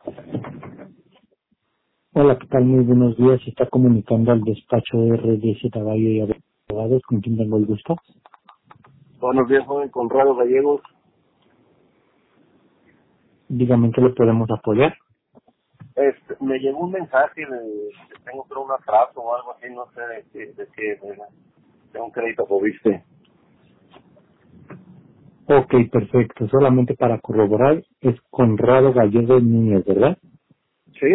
Hola, ¿qué tal? Muy buenos días. Se está comunicando al despacho RDC Caballo y Abogados, con quien tengo el gusto. Buenos días, joven Conrado Gallegos. Dígame en qué le podemos apoyar. Me llegó un mensaje de tengo creo un atraso o algo así, no sé de un crédito que viste. Ok, perfecto. Solamente para corroborar, es Conrado Gallego Núñez, ¿verdad? ¿Sí?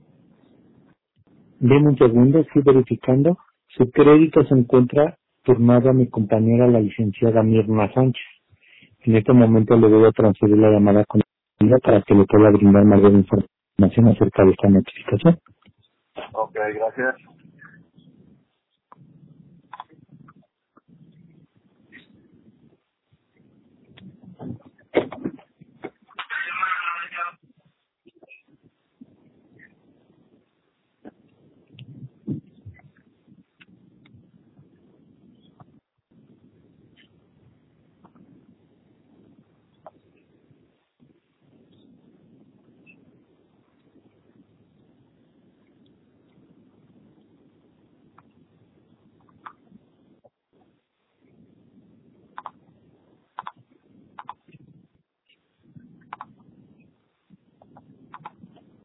Deme un segundo, estoy verificando. Su crédito se encuentra turnado a mi compañera, la licenciada Mirna Sánchez. En este momento le voy a transferir la llamada con ella para que le pueda brindar mayor información acerca de esta notificación. Ok, gracias.